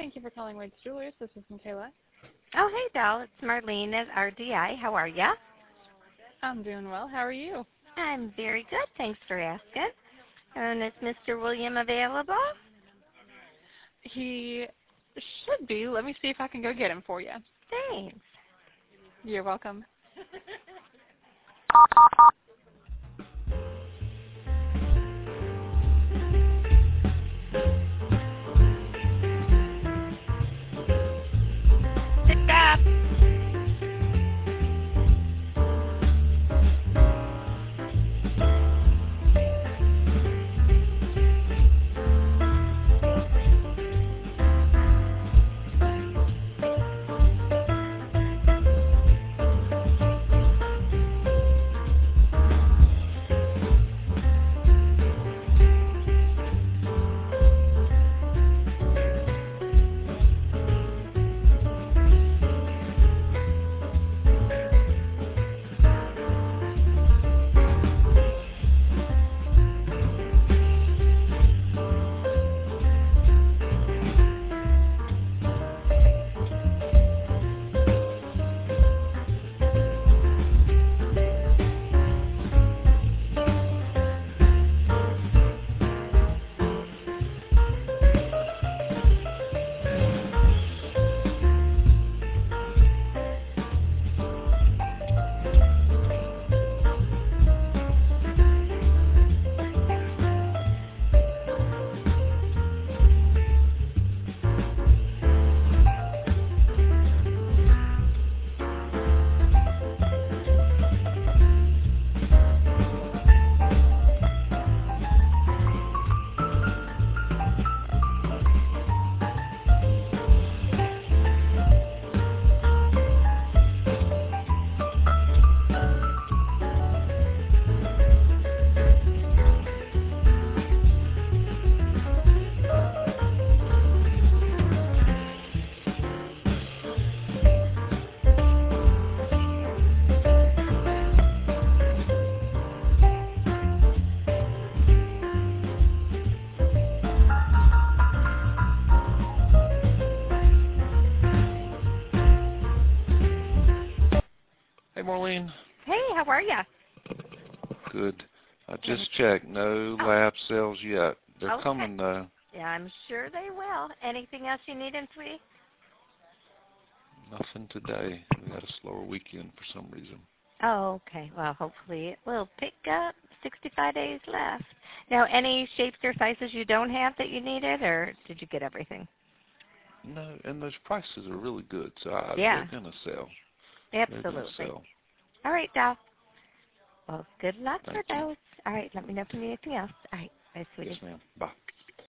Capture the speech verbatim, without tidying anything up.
Thank you for calling Wade's Jewelers. This is Michaela. Oh, hey, doll. It's Marlene at R D I. How are ya? I'm doing well. How are you? I'm very good. Thanks for asking. And is Mister William available? He should be. Let me see if I can go get him for you. Thanks. You're welcome. Pick up. Hey, Marlene. Hey, how are ya? Good. I just checked. No Oh. lab sales yet. They're Okay. coming, though. Yeah, I'm sure they will. Anything else you need in sweetie? Nothing today. We got a slower weekend for some reason. Oh, okay. Well, hopefully it will pick up. sixty-five days left. Now, any shapes or sizes you don't have that you needed, or did you get everything? No, and those prices are really good, so I, Yeah. they're going to sell. Absolutely. They're going to sell. All right, doll. Well, good luck Thank for you. those. All right, let me know if you need anything else. All right, bye, sweetie. Yes, ma'am. Bye.